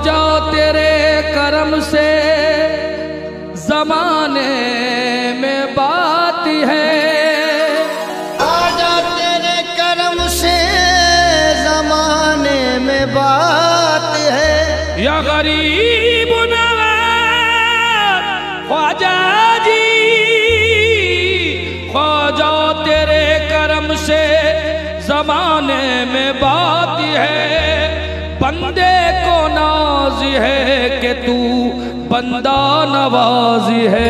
ख्वाजा तेरे करम से जमाने में बात है, ख्वाजा तेरे करम से जमाने में बात है। या गरीब नवाज ख्वाजा जी, ख्वाजा तेरे करम से जमाने में बात है। बंदे को नाज है कि तू बंदा नवाज है।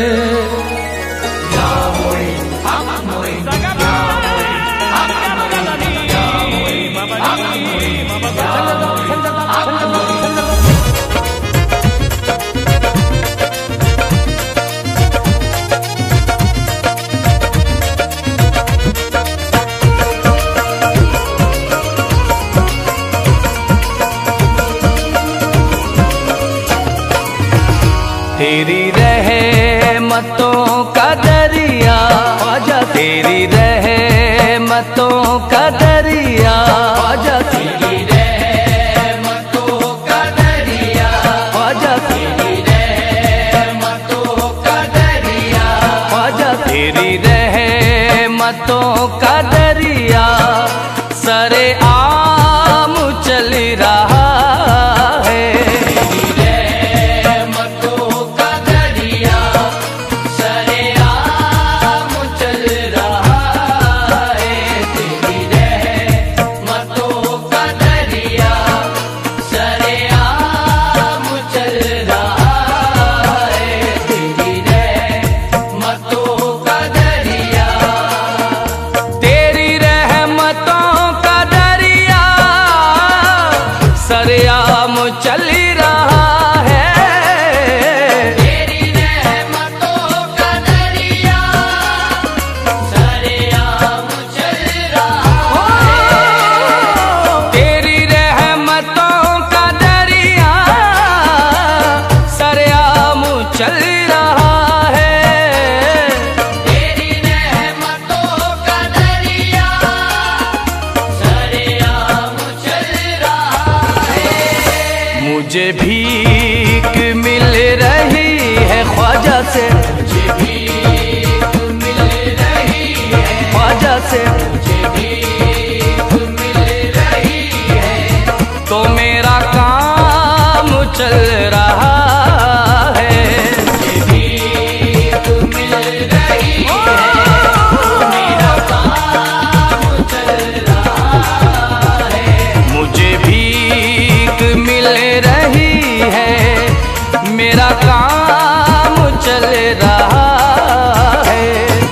तेरी रहमतों का दरिया ख्वाजा, तेरी रहमतों का दरिया ख्वाजा, तेरी रहमतों का दरिया ख्वाजा, तेरी रहमतों का दरिया ख्वाजा, तेरी रहमतों का दरिया सरे आम चल रहा है। सरेआम चल रहा है, तेरी रहमतों का दरिया सरेआम चल रहा है। तेरी रहमतों का दरिया सरेआम चल रहा है। तेरी रहमतों का दरिया सरेआम चल रहा है। मुझे भीख मिल रही है ख्वाजा से, मुझे भीख मिल रही है ख्वाजा से, मुझे भीख मिल रही है। तो मेरा काम चल रहा है, मुझे भीख मिल रही है। तो मेरा काम चल रहा है, मुझे भीख मिल रही है, मेरा काम चल रहा है।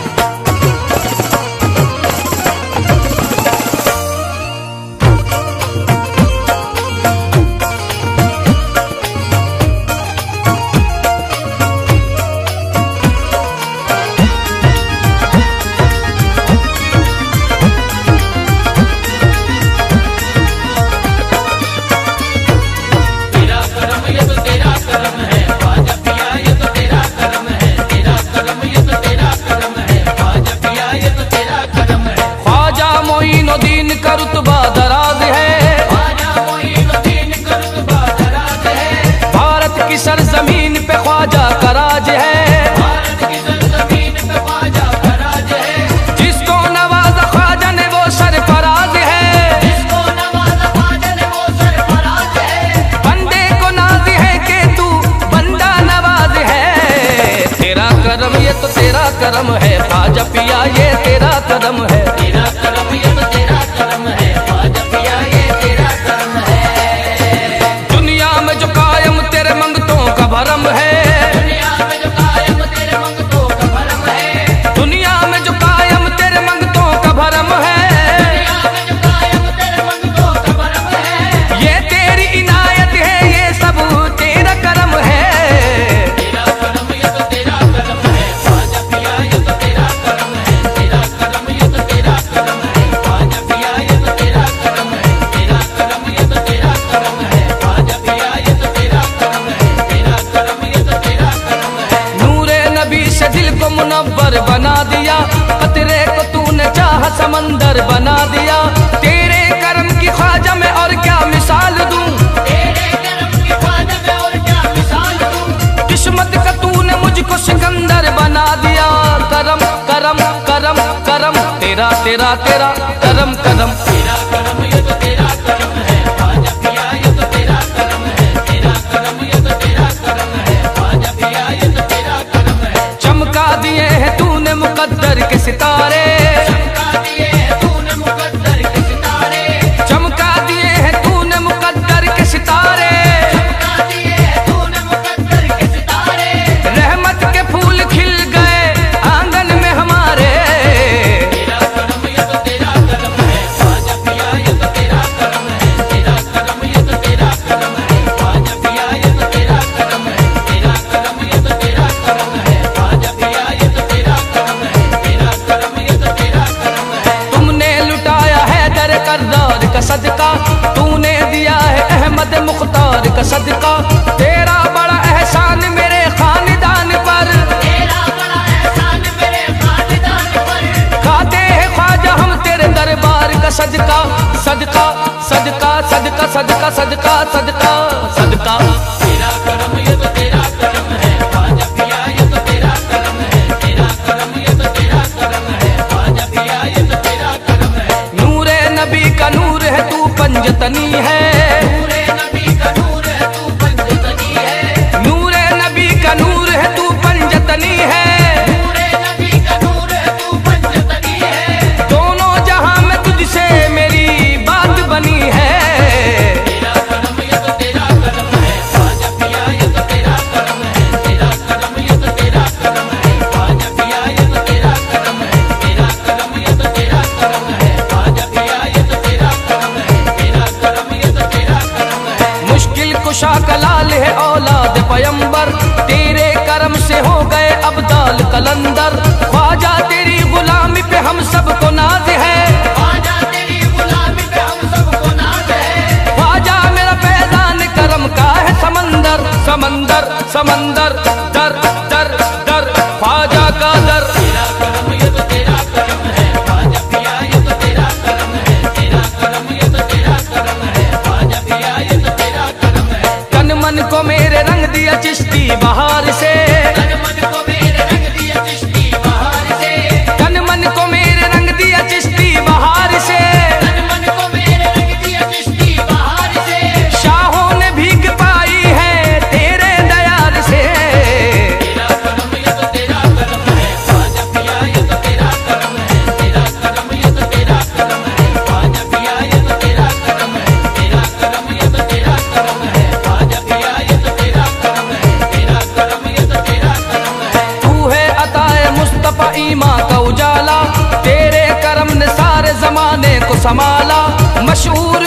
मोइनुद्दीन का रुतबा दराज है, मोइनुद्दीन का रुतबा दराज है। भारत की सरजमीन पे ख्वाजा का राज है, भारत की सरजमीन पे ख्वाजा का राज है। जिसको नवाजा ख्वाजा ने वो सरफराज है, जिसको नवाजा ख्वाजा ने वो सरफराज है। बंदे को नाज है कि तू बंदा नवाज है। तेरा करम ये तो तेरा करम है ख्वाजा पिया, ये तेरा करम है, तेरा करम ये तो तेरा करम है ख्वाजा पिया, ये तेरा करम है। दुनिया में जो कायम तेरे मंगतों का भरम है, दुनिया में जो कायम तेरे मंगतों का भरम है, दुनिया में जो कायम तेरे मंगतों का भरम है, दुनिया में जो कायम तेरे मंगतों का भरम है। ये तेरी इनायत है, ये सब तेरा करम है। तेरा करम ये तो तेरा करम है ख्वाजा पिया, ये तो तेरा करम है, तेरा करम ये तो तेरा करम है ख्वाजा पिया, ये तो तेरा करम है, तेरा करम ये तो तेरा करम है ख्वाजा पिया, ये तो तेरा करम है, तेरा करम ये तो तेरा करम है। नूरे नबी से दिल को मुनव्वर बना दिया, कतरे को तूने चाह समंदर बना दिया। तेरे करम की ख्वाजा में और क्या मिसाल दूं, तेरे करम की करम करम करम तेरा तेरा तेरा करम करम तेरा करम ये तो तेरा करम है ख्वाजा पिया ये तो तेरा करम है तेरा करम ये तो तेरा करम है ख्वाजा पिया ये तो तेरा करम है। चमका दिए हैं तूने मुकद्दर के सितारे चमका दिए हैं तूने मुकद्दर के सितारे चमका दिए हैं तूने मुकद्दर के सितारे चमका दिए हैं तूने मुकद्दर के सितारे रहमत के फूल खिल गए आंगन में हमारे तेरा करम ये तो तेरा करम है ख्वाजा पिया ये तो तेरा करम है तेरा करम ये तो तेरा करम है ख्वाजा पिया ये तो तेरा करम है तेरा करम ये तो तेरा करम है ख्वाजा पिया ये तो तेरा करम है तेरा करम ये तो तेरा करम है। तुमने लुटाया है दर करदार का सदका तूने दिया है अहमद मुख्तार का सदका तेरा बड़ा एहसान मेरे खानदान पर तेरा बड़ा एहसान मेरे खानदान पर खाते हैं ख्वाजा हम तेरे दरबार का सदका सदका सदका सदका सदका सदका सदका सदका तेरा करम ये तो तेरा करम है ख्वाजा पिया ये तो तेरा करम है तेरा करम ये तो तेरा करम है ख्वाजा पिया ये तो तेरा करम है। नूरे नबी का नूर है तू पंजतनी है नूरे नबी का नूर है तू पंजतनी है नूरे नबी का नूर है तू पंजतनी है नूरे नबी का नूर है तू पंजतनी है दोनों जहां में तुझसे मेरी बात बनी है तेरा करम ये तो तेरा करम है ख्वाजा पिया ये तो तेरा करम है तेरा करम ये तो तेरा करम है ख्वाजा पिया ये तो तेरा करम है तेरा करम ये तो तेरा करम है ख्वाजा पिया ये तो तेरा करम है तेरा करम ये तो तेरा करम है। मुश्किल कुशा का लाल है औलाद पयंबर तेरे करम से हो गए अब्दाल कलंदर ख्वाजा तेरी गुलामी पे हम सबको नाज है ख्वाजा तेरी गुलामी पे हम सबको नाज है ख्वाजा मेरा फैजान करम का है समंदर समंदर समंदर दर दर दर ख्वाजा का दर तेरा करम ये तो तेरा करम है ख्वाजा पिया ये तो तेरा करम है तेरा करम ये तो तेरा करम है ख्वाजा पिया ये तो तेरा करम है। तन मन को मेरे रंग दिया चिश्ती बहार से तन मन को मेरे रंग दिया चिश्ती बहार से तन मन को मेरे रंग दिया चिश्ती बहार से तन मन को मेरे रंग दिया चिश्ती बहार से शाहों ने भीग पाई है तेरे दयाल से तेरा करम ये तो तेरा करम है ख्वाजा पिया ये तो तेरा करम है तेरा करम ये तो तेरा करम है ख्वाजा पिया ये तो तेरा करम है तेरा करम ये तो तेरा करम है ख्वाजा पिया ये तो तेरा करम है तेरा करम ये तो तेरा करम है। तू है अताए मुस्तफा ईमा का उजाला तेरे करम ने सारे जमाने को संभाला मशहूर